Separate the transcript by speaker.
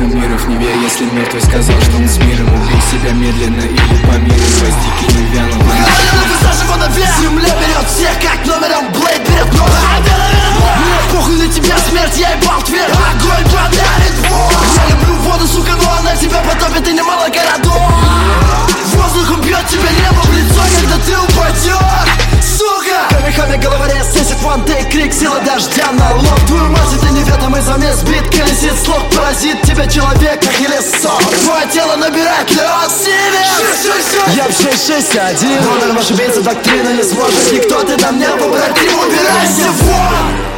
Speaker 1: кумиров. Не верь, если мертвый сказал, что он с миром. Убей себя медленно или помилуй. Гвоздики не вянут.
Speaker 2: Земля берет всех, как номером. Блейд берет номер. Мне похуй на тебя, смерть, я ебал твер. Огонь подарит бог. Я люблю воду, сука, но она тебя потопит и немало городов. Воздухом бьет тебя небо в лицо, когда ты упадешь, сука. Камихами головорез, 10 one take, крик, сила дождя на лоб. Твою мать, это неведомый замес, бит, колесит слог. Поразит тебя человек, как елесок. Твое тело набирает лед себе. Я в 661. Номер ваш убийца, доктрина не сможет никто, ты там не побратим, убирайся вон.